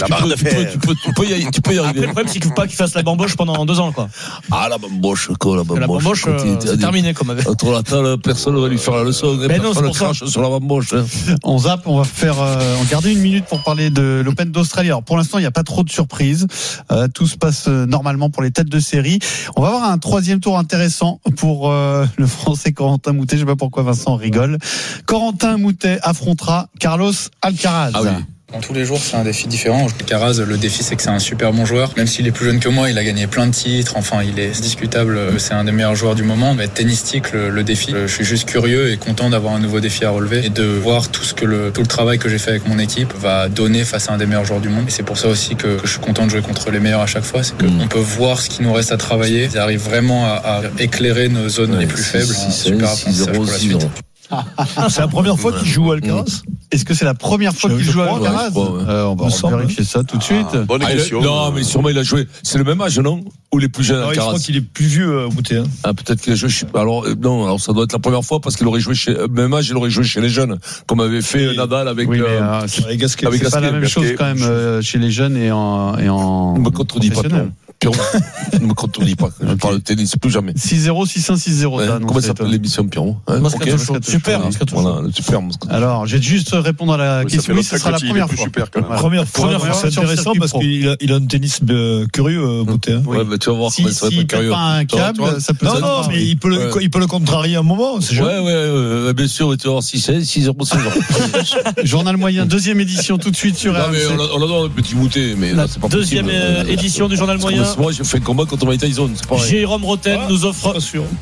Tu peux y arriver. Après, le problème, c'est qu'il ne faut pas qu'il fasse la bamboche pendant 2 ans, quoi. Ah, la bamboche, quoi, la bamboche. C'est terminé, comme avec. Entre la table, personne ne va lui faire la leçon. Personne ne crache sur la bamboche. On zappe, on va garder 1 minute pour parler de l'Open d'Australie. Alors pour l'instant, il n'y a pas trop de surprises. Tout se passe normalement pour les têtes de série. On va avoir un troisième tour intéressant pour le Français Corentin Moutet. Je sais pas pourquoi Vincent rigole. Corentin Moutet affrontera Carlos Alcaraz. Ah oui. Tous les jours, c'est un défi différent. Alcaraz, le défi, c'est que c'est un super bon joueur. Même s'il est plus jeune que moi, il a gagné plein de titres. Enfin, il est discutable. C'est un des meilleurs joueurs du moment. Mais tennistique, le défi. Je suis juste curieux et content d'avoir un nouveau défi à relever et de voir tout le travail que j'ai fait avec mon équipe va donner face à un des meilleurs joueurs du monde. Et c'est pour ça aussi que je suis content de jouer contre les meilleurs à chaque fois. C'est qu'on peut voir ce qu'il nous reste à travailler. Ils arrivent vraiment à éclairer nos zones les plus faibles. Super apprentissage pour la suite. C'est la première fois qu'il joue Alcaraz. Est-ce que c'est la première fois qu'il joue Alcaraz? On va vérifier ça tout de suite. Bonne question. Non, mais sûrement il a joué. C'est le même âge, non? Ou les plus jeunes Alcaraz? Je crois qu'il est plus vieux, Moutet. Peut-être qu'il a joué chez... Alors ça doit être la première fois parce qu'il aurait joué chez même âge, il aurait joué chez les jeunes, comme avait fait Nadal avec. Oui, mais c'est pas la même chose quand même chez les jeunes et en. Ne me contredis pas. Ne me contredis pas. Je parle de tennis, plus jamais. 6-0, 6-1, 6-0. Comment s'appelle l'émission, Pierrot? Moscato Show. Super. Voilà, le super Moscato. Alors, je vais juste répondre à la question. Oui, ce sera la première fois. Première fois, c'est intéressant parce qu'il a un tennis curieux, Moutet. Ouais, mais tu vas voir comment ça va être curieux. Pas un câble, ça peut. Non, mais il peut le contrarier un moment. Ouais, bien sûr. Tu vas voir 6-0, 6-0. Journal moyen, deuxième édition tout de suite sur RMC. On adore le petit Moutet, mais là, c'est pas possible. Deuxième édition du Journal moyen. Moi, je fais un combat contre Mike Tyson, c'est pareil. Jérôme Rotten nous offre.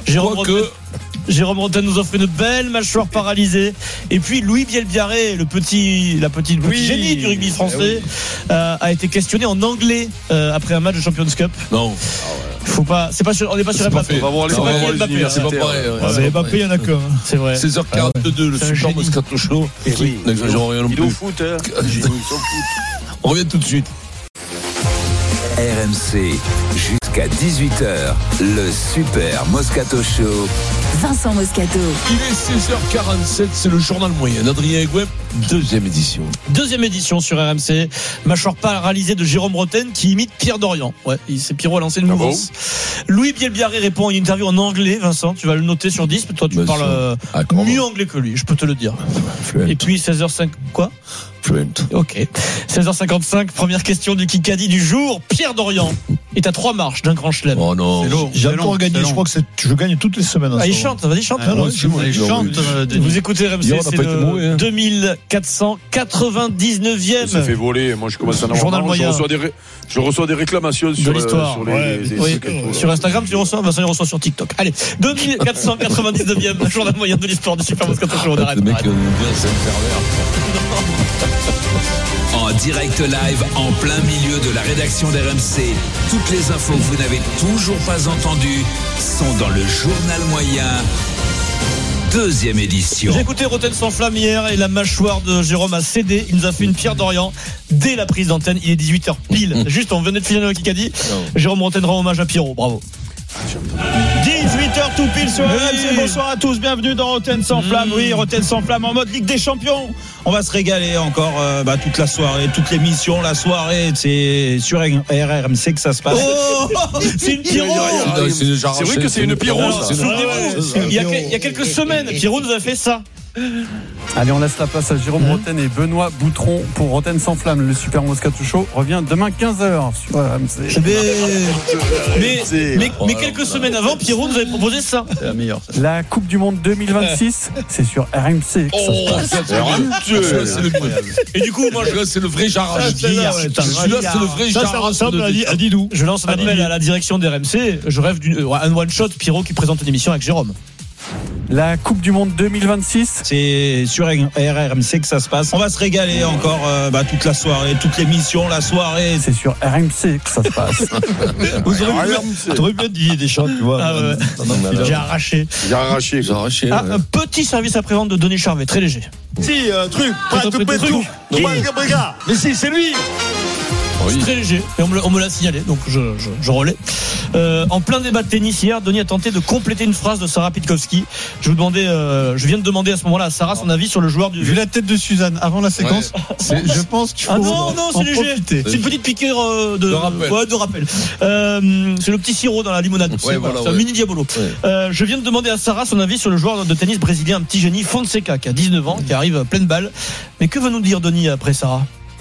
Jérôme Rotten nous offre une belle mâchoire paralysée. Et puis Louis Bielbiarré, le petit génie du rugby français, a été questionné en anglais après un match de Champions Cup. Non. Faut pas, on n'est pas sur Mbappé. On va voir les c'est pas pareil. Mbappé, il y en a qu'un. C'est vrai. 16h42, le super Moscato Show. N'exagérons rien non plus. Il est au foot, On revient tout de suite. RMC, jusqu'à 18h, le Super Moscato Show. Vincent Moscato. Il est 16h47, c'est le journal moyen. Adrien Egouem, deuxième édition. Deuxième édition sur RMC. Mâchoire paralysée de Jérôme Rotten qui imite Pierre Dorian. Ouais, c'est Pierrot a lancé une mouvance. Louis Bielbiarré répond à une interview en anglais, Vincent. Tu vas le noter sur 10. Toi, tu parles mieux anglais que lui, je peux te le dire. Fluent. Et puis 16h05, quoi? Fluent. Ok. 16h55, première question du Kikadi du jour. Pierre Dorian est à 3 marches d'un grand chelem. Oh non. J'ai encore gagné, je crois que je gagne toutes les semaines. Il chante, vas-y, chante. Il chante. Vous écoutez RMC, c'est le 2499e. Ça fait voler, moi je commence à en Journal moyen. Je reçois des réclamations sur l'histoire. Sur Instagram, tu les reçois, Vincent les reçoit sur TikTok. Allez, 2499e journal moyen de l'histoire du Super Moscato Show. Le mec, c'est un pervers. En direct live, en plein milieu de la rédaction d'RMC, toutes les infos que vous n'avez toujours pas entendues sont dans le journal moyen. Deuxième édition. J'ai écouté Rotten sans flamme hier et la mâchoire de Jérôme a cédé. Il nous a fait une Pierre Dorian dès la prise d'antenne. Il est 18h pile. Juste, on venait de finir le Kikadi. Jérôme Rotten rend hommage à Pierrot. Bravo. 18h tout pile sur RMC. Bonsoir à tous, bienvenue dans Rotten sans flamme. Oui, Rotten sans flamme en mode Ligue des Champions. On va se régaler encore toute la soirée, toute l'émission, la soirée. C'est sur RMC que ça se passe. Oh, c'est une Pierrot. C'est vrai que c'est une Pierrot. Il y a quelques semaines, Pierrot nous a fait ça. Allez, on laisse la place à Jérôme Rotten et Benoît Boutron pour Rotten sans flamme. Le Super Moscato Show revient demain 15h sur RMC. Mais quelques semaines avant, Pierrot nous avait proposé ça. C'est la meilleure. La Coupe du Monde 2026, c'est sur RMC que ça se passe. Et du coup, moi, c'est le vrai Gérard. Celui-là, c'est le vrai Gérard. Ça ressemble à Didou. Je lance un appel à la direction d'RMC. Je rêve d'un one-shot Pierrot qui présente une émission avec Jérôme. La Coupe du Monde 2026, c'est sur RMC que ça se passe. On va se régaler encore toute la soirée, toute l'émission, la soirée. C'est sur RMC que ça se passe. Vous auriez bien dit des choses, tu vois. J'ai arraché. Un petit service après-vente de Denis Charvet, très léger. Si, truc, mais si, c'est lui. C'est très léger, et on me l'a signalé, donc je relais. En plein débat de tennis hier, Denis a tenté de compléter une phrase de Sarah Pitkowski. Je viens de demander à ce moment-là à Sarah son avis sur le joueur du. Vu la tête de Suzanne avant la séquence, je pense qu'il faut. Non, c'est léger. C'est une petite piqûre de rappel. C'est le petit sirop dans la limonade. C'est un mini diabolo. Je viens de demander à Sarah son avis sur le joueur de tennis brésilien, un petit génie, Fonseca, qui a 19 ans, qui arrive à pleine balle. Mais que va nous dire Denis après Sarah?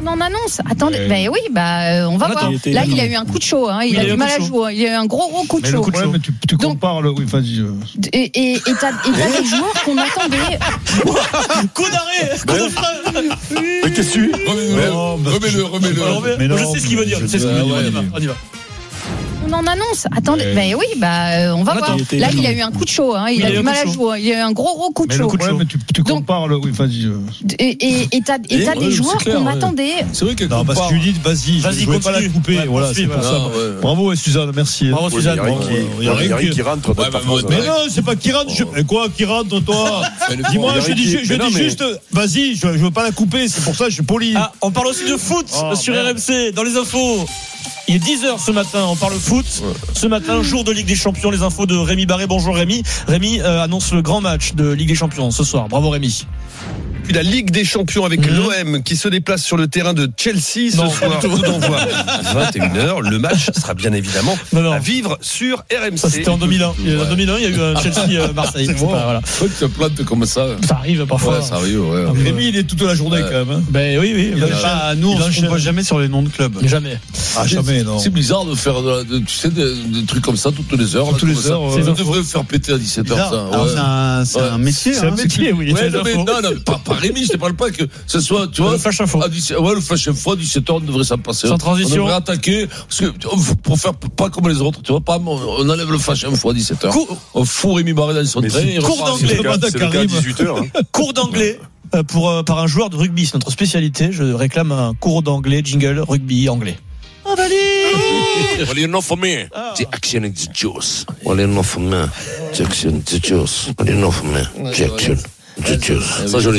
On en annonce. Attendez, on va voir. Là, il a eu un coup de chaud. Il a du mal à jouer. Il a eu un gros coup de chaud. Mais tu compares le. Oui, vas-y. Et t'as des joueurs qu'on attendait. Coup d'arrêt. Coup de frein. Mais qu'est-ce que tu remets-le. Je sais ce qu'il veut dire. On y va. On en annonce. Attendez, on va voir. Là, il a eu un coup de chaud. Il a du mal à jouer. Il a eu un gros coup de chaud. Mais tu compares le. Oui, vas-y. Et t'as des joueurs qu'on attendait. C'est vrai que. Non, parce que tu dis, vas-y, je ne vais pas la couper. Voilà, c'est pour ça. Bravo, Suzanne, merci. Bravo, Suzanne. Il y a rien qui rentre. Mais non, c'est pas qui rentre. Quoi qui rentre, toi? Dis-moi, je dis juste, vas-y, je ne veux pas la couper. C'est pour ça que je suis poli. On parle aussi de foot sur RMC, dans les infos. Il est 10h ce matin, on parle foot. Ce matin, jour de Ligue des Champions, les infos de Rémi Barré. Bonjour Rémi. Rémi annonce le grand match de Ligue des Champions ce soir. Bravo Rémi. Puis la Ligue des Champions avec l'OM qui se déplace sur le terrain de Chelsea ce soir. Coup d'envoi 21h. Le match sera bien évidemment à vivre sur RMC. Ça, c'était en 2001. En 2001, il y a eu un Chelsea-Marseille. Pourquoi tu te plantes comme ça? Ça arrive parfois. Ça arrive, Rémi, il est toute la journée quand même. Ben oui. Nous, on ne voit jamais sur les noms de clubs. Jamais. Jamais, non. C'est bizarre de faire des trucs comme ça toutes les heures. Toutes les heures. Ça devrait faire péter à 17h. C'est un métier. C'est un métier, oui. Non, pas Rémi, je te parle pas que ce soit, tu vois, le flash info. Le flash info à 17h, on devrait s'en passer. Sans transition. On devrait attaquer, parce que, pour faire pas comme les autres, tu vois, on enlève le flash info à 17h. On fout Rémi Barré dans son train. Cours d'anglais. C'est le cas à 18h. Cours d'anglais. Par un joueur de rugby, c'est notre spécialité. Je réclame un cours d'anglais, jingle, rugby, anglais. Well, you know for me, the action is the juice. Well, you know for me, the action is the juice. Well, you know for me, the action is the juice. Ça, joli.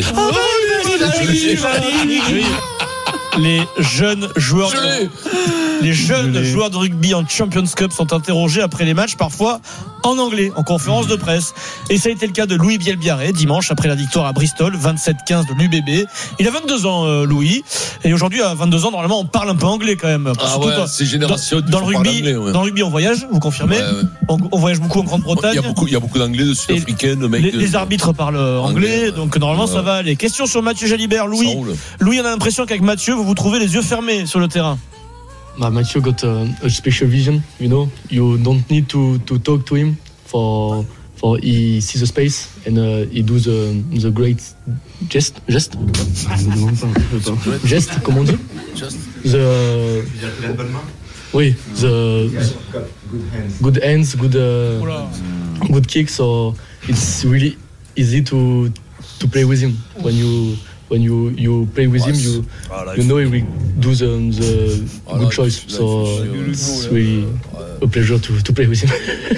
Les jeunes joueurs de rugby en Champions Cup sont interrogés après les matchs, parfois en anglais, en conférence de presse. Et ça a été le cas de Louis Bielbiarré dimanche après la victoire à Bristol, 27-15 de l'UBB. Il a 22 ans, Louis. Et aujourd'hui, à 22 ans, normalement, on parle un peu anglais quand même. C'est génération. Dans le rugby, on voyage, vous confirmez? On voyage beaucoup en Grande-Bretagne. Il y a beaucoup d'anglais, de Sud-Africains, de mecs. Les arbitres parlent anglais, donc normalement, ça va aller. Question sur Mathieu Jalibert. Louis, on a l'impression qu'avec Mathieu, vous trouvez les yeux fermés sur le terrain. Mathieu got a special vision, you don't need to talk to him for he sees the space and he do the great geste, comment on dit? The good hands, good kicks, so it's really easy to play with him when you play with him, you know he will do the good choice. So it's really a pleasure to play with him.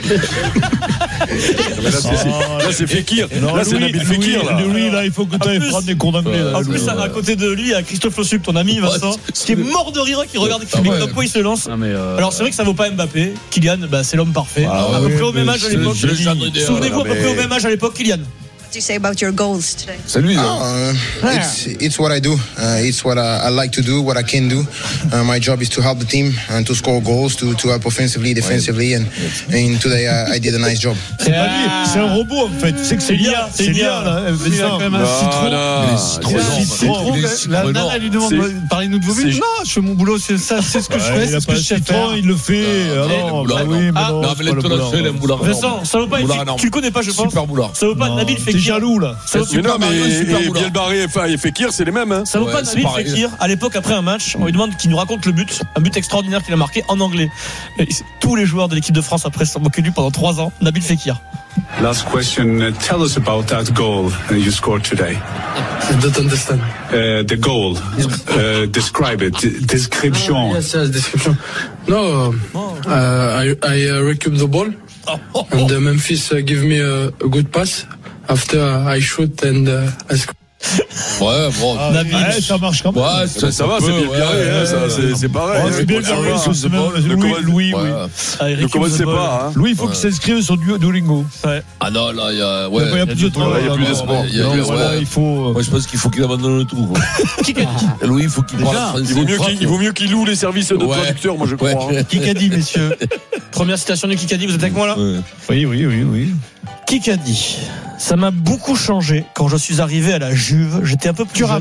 Là, c'est Fekir. Là, c'est Nabil Fekir. Lui, là, il faut que tu ailles prendre des cours d'anglais. En plus, à côté de lui, il y a Christophe Lossuc, ton ami, Vincent, qui est mort de rire, qui regarde dans quoi il se lance. Alors, c'est vrai que ça vaut pas Mbappé. Kylian, c'est l'homme parfait. À peu près au même âge à l'époque. Souvenez-vous, à peu près au même âge à l'époque, Kylian. What do you say about your goals today? Salut. It's what I do. It's what I like to do, what I can do. My job is to help the team and to score goals, to help offensively, defensively, and today I did a nice job. C'est pas lui, c'est un robot en fait. Tu sais que c'est l'IA. C'est l'IA là. Il a quand même un citron. La nana lui demande parlez-nous de vos buts. Non, je fais mon boulot, c'est ça, c'est ce que je fais, c'est ce que je sais faire. Il le fait. Non, mais l'intonation, il aime Boulard. Vincent, ça veut pas être. Tu le connais pas, je pense. Super Boulard. Ça veut pas Nabil Fekir. Jaloux là. Mais non, mais Bielbarré et Fekir, c'est les mêmes. Hein. Ça vaut pas Nabil Fekir. À l'époque, après un match, on lui demande qu'il nous raconte le but, un but extraordinaire qu'il a marqué en anglais. Et tous les joueurs de l'équipe de France après se sont moqués de lui pendant 3 ans. Nabil Fekir. Last question. Tell us about that goal you scored today. I don't understand. The goal. Describe it. Description. Yes, description. No, I recoup the ball, and Memphis give me a good pass. After I shoot and I score. Ouais, bon. Nabil, ça marche quand même. Ouais, ça va, c'est bien Bielbarré. C'est pareil. C'est bien Bielbarré. Louis. Ne commencez pas. Louis, il faut qu'il s'inscrive sur Duolingo. Ah non, là, il y a. Il n'y a plus de travail. Il n'y a plus d'espoir. Il faut. Moi, je pense qu'il faut qu'il abandonne le tout. Qui a dit? Louis, il faut qu'il parle. Il vaut mieux qu'il loue les services de traducteur, moi, je crois. Qui a dit, messieurs? Première citation de Kikadi, vous êtes avec moi là? Oui. Kikadi, ça m'a beaucoup changé quand je suis arrivé à la Juve. J'étais un peu plus jeune.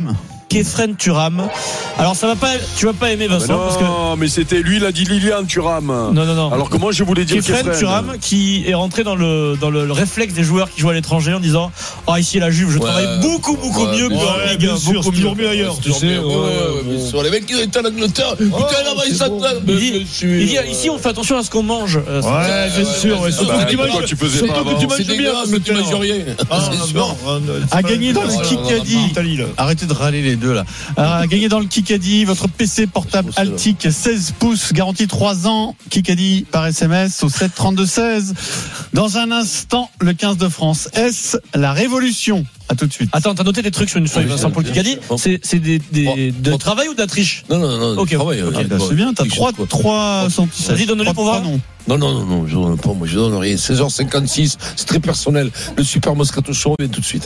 Kefren Thuram. Alors tu vas pas aimer Vincent parce que mais c'était lui, il a dit Lilian Thuram. Non. Alors comment je voulais dire Kefren Thuram qui est rentré dans le réflexe des joueurs qui jouent à l'étranger en disant ici la Juve je travaille beaucoup mieux que dans la Ligue, beaucoup mieux ailleurs. Tu sais, sur les mecs qui étaient en Angleterre, putain là-bas ils s'attendent. Il dit ici on fait attention à ce qu'on mange. Bien sûr. Surtout tu manges bien, mais tu manges rien. À gagner dans le Kikadi. Arrêtez de râler les deux là. À gagner dans le Kikadi, votre PC portable Altic 16 pouces, garantie 3 ans. Kikadi par SMS au 7 32 16. Dans un instant, le 15 de France. Est-ce la révolution? À tout de suite. Attends, t'as noté des trucs sur une feuille, Vincent, pour le Kikadi. C'est de travail ou de la triche? Non. Ok, travail. C'est bien, t'as 3 centimes. Vas-y, donne-le pour voir. Non, je donne pas, moi je donne rien. 16h56, c'est très personnel. Le Super Moscato Show vient tout de suite.